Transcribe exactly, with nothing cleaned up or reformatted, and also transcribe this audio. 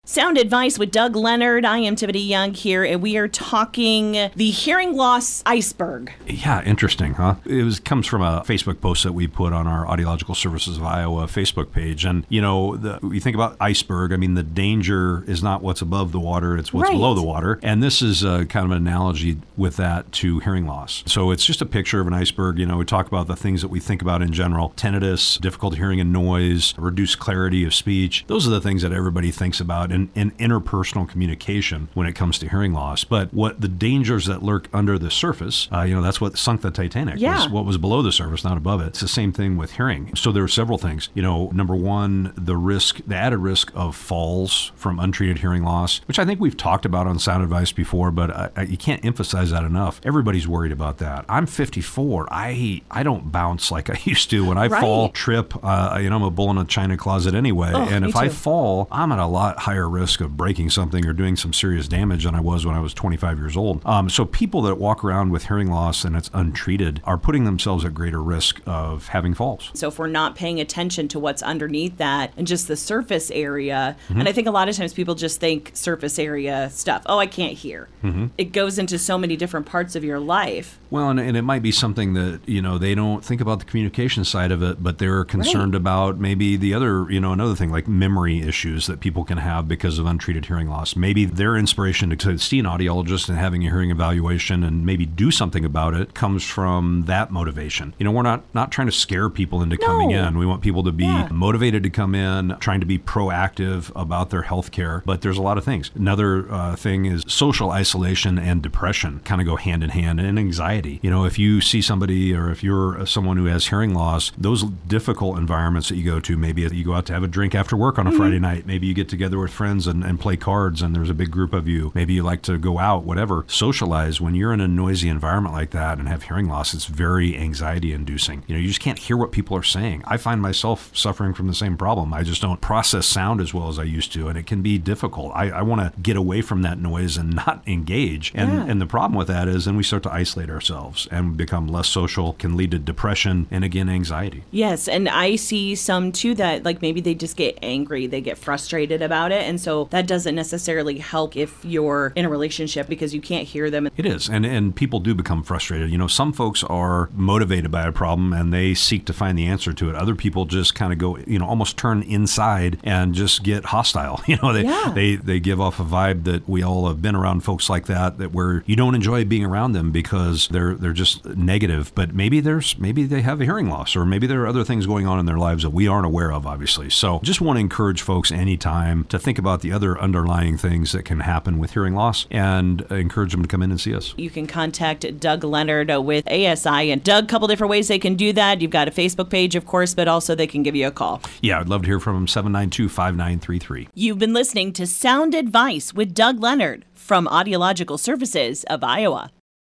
Sound Advice with Doug Leonard. I am Tiffany Young here, and we are talking the hearing loss iceberg. Yeah, interesting, huh? It was comes from a Facebook post that we put on our Audiological Services of Iowa Facebook page. And, you know, the, you think about iceberg, I mean, the danger is not what's above the water, it's what's right. below the water. And this is a, kind of an analogy with that to hearing loss. So it's just a picture of an iceberg. You know, we talk about the things that we think about in general: tinnitus, difficulty hearing and noise, reduced clarity of speech. Those are the things that everybody thinks about in, in interpersonal communication when it comes to hearing loss. But what the dangers that lurk under the surface, uh, you know, that's what sunk the Titanic, yeah. was what was below the surface, not above it. It's the same thing with hearing. So there are several things. You know, number one, the risk, the added risk of falls from untreated hearing loss, which I think we've talked about on Sound Advice before, but I, I, you can't emphasize that enough. Everybody's worried about that. I'm fifty-four. I I don't bounce like I used to. When I right. fall, trip, uh, you know, I'm a bull in a china closet anyway. Oh, and if too. I fall, I'm at a lot higher risk of breaking something or doing some serious damage than I was when I was twenty-five years old. Um, so people that walk around with hearing loss and it's untreated are putting themselves at greater risk of having falls. So if we're not paying attention to what's underneath that and just the surface area, mm-hmm. and I think a lot of times people just think surface area stuff, oh, I can't hear. Mm-hmm. It goes into so many different parts of your life. Well, and, and it might be something that, you know, they don't think about the communication side of it, but they're concerned right. about maybe the other, you know, another thing like memory issues that people can have because of untreated hearing loss. Maybe their inspiration to, to see an audiologist and having a hearing evaluation and maybe do something about it comes from that motivation. You know, we're not, not trying to scare people into no. coming in. We want people to be yeah. motivated to come in, trying to be proactive about their health care, but there's a lot of things. Another uh, thing is social isolation and depression kind of go hand in hand, and anxiety. You know, if you see somebody or if you're someone who has hearing loss, those difficult environments that you go to, maybe you go out to have a drink after work on a mm-hmm. Friday night, maybe you get together with friends and, and play cards and there's a big group of you, maybe you like to go out, whatever, socialize. When you're in a noisy environment like that and have hearing loss, it's very anxiety inducing. You know, you just can't hear what people are saying. I find myself suffering from the same problem. I just don't process sound as well as I used to, and it can be difficult. I, I want to get away from that noise and not engage. And, yeah. and the problem with that is then we start to isolate ourselves and become less social, can lead to depression and, again, anxiety. Yes, and I see some, too, that like maybe they just get angry, they get frustrated about it, and so that doesn't necessarily help if you're in a relationship because you can't hear them. It is, and, and people do become frustrated. You know, some folks are motivated by a problem and they seek to find the answer to it. Other people just kind of go, you know, almost turn inside and just get hostile. You know, they, yeah. they, they give off a vibe that we all have been around folks like that, that where you don't enjoy being around them because they're they're just negative. But maybe there's maybe they have a hearing loss, or maybe there are other things going on in their lives that we aren't aware of, obviously. So just want to encourage folks anytime to think about the other underlying things that can happen with hearing loss and encourage them to come in and see us. You can contact Doug Leonard with A S I. And Doug, a couple different ways they can do that. You've got a Facebook page, of course, but also they can give you a call. Yeah, I'd love to hear from them, seven nine two, five nine three three. You've been listening to Sound Advice with Doug Leonard from Audiological Services of Iowa.